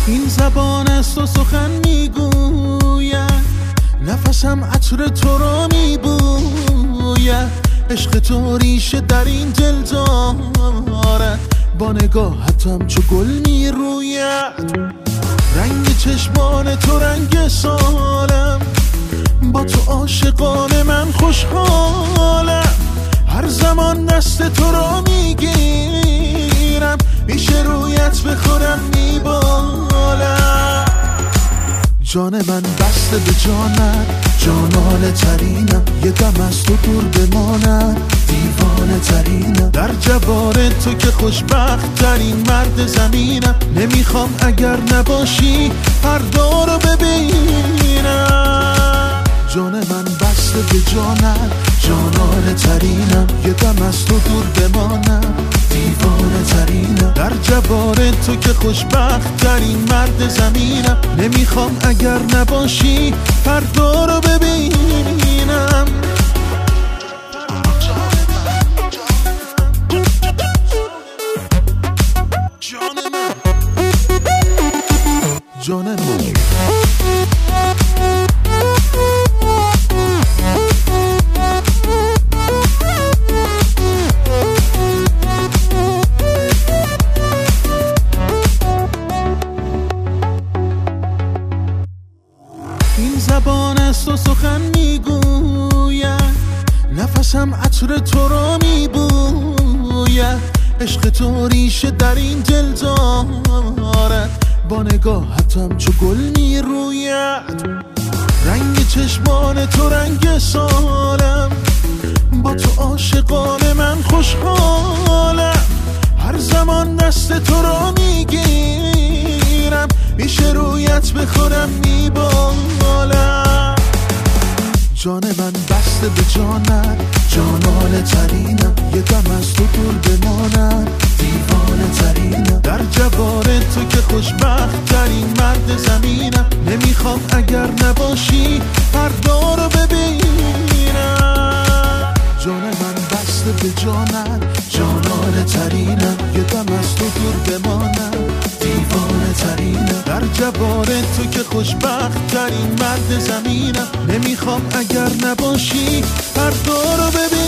این زبان است و سخن میگوید، نفسم عطر تو را میبوید. عشق تو ریشه در این دل دارد، با نگاهتم چو گل میروید. رنگ چشمان تو رنگ سالم، با تو عاشقان من خوشحالم. هر زمان دست تو را میگیرم، پیش رویت به خودم میبالم. جان من بسته به جانت، جانانه ترینم. یه دم از تو دور بمانم، دیوانه ترینم. در جوار تو که خوشبخت ترین مرد زمینم. نمیخوام اگر نباشی فردا رو ببینم. جان من بسته به جانت، جانانه ترینم. یه دم از تو دور بمانم، دیوانه ترینم. در جوار تو که خوشبخت ترین مرد زمینم. نمیخوام اگر نباشی فردا رو ببینم. جان من این زبان است و سخن میگوید، نفسم عطر تو را میبوید. عشق تو ریشه در این دل دارد، با نگاهتم چو گل میروید. رنگ چشمان تو رنگ سالم، با تو عاشقان من خوشحالم. هر زمان دست تو را میگیرم، پیش رویت به خودم میبالم. جان من بسته به جانت، جانانه ترینم. یه دم از تو دور بمانم، دیوانه ترینم. در جوار تو که خوشبخت ترین مرد زمینم. نمیخوام اگر نباشی فردا رو ببینم. جان من بسته به جانت، جانانه ترینم. یه دم از تو دور بمانم، دیوانه ترینم. در جوار تو که خوشبخت ترین مرد زمینم. نمیخوام اگر نباشی فردا رو ببینم.